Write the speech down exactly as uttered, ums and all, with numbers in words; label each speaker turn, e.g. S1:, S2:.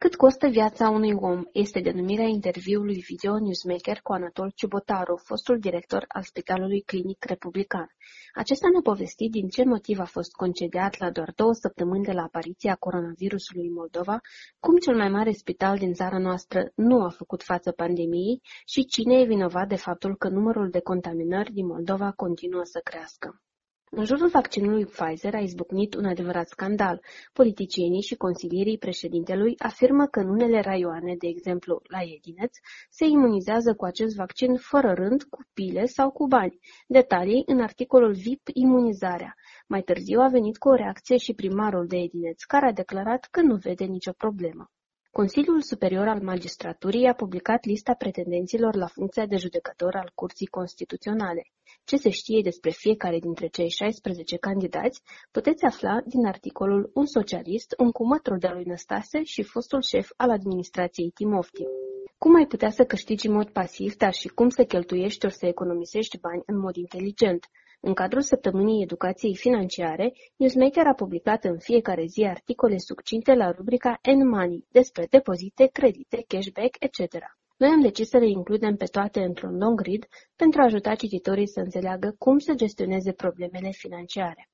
S1: Cât costă viața unui om este denumirea interviului Video Newsmaker cu Anatol Ciubotaru, fostul director al Spitalului Clinic Republican. Acesta ne-a povestit din ce motiv a fost concediat la doar două săptămâni de la apariția coronavirusului în Moldova, cum cel mai mare spital din țara noastră nu a făcut față pandemiei și cine e vinovat de faptul că numărul de contaminări din Moldova continuă să crească. În jurul vaccinului Pfizer a izbucnit un adevărat scandal. Politicienii și consilierii președintelui afirmă că în unele raioane, de exemplu la Edineț, se imunizează cu acest vaccin fără rând, cu pile sau cu bani. Detalii în articolul V I P Imunizarea. Mai târziu a venit cu o reacție și primarul de Edineț, care a declarat că nu vede nicio problemă. Consiliul Superior al Magistraturii a publicat lista pretendenților la funcția de judecător al Curții Constituționale. Ce se știe despre fiecare dintre cei șaisprezece candidați puteți afla din articolul Un socialist, un cumătru de-a lui Năstase și fostul șef al administrației Timoftiu. Cum ai putea să câștigi în mod pasiv, dar și cum să cheltuiești ori să economisești bani în mod inteligent? În cadrul săptămânii educației financiare, Newsmaker a publicat în fiecare zi articole succinte la rubrica N-Money despre depozite, credite, cashback, et cetera. Noi am decis să le includem pe toate într-un long read pentru a ajuta cititorii să înțeleagă cum să gestioneze problemele financiare.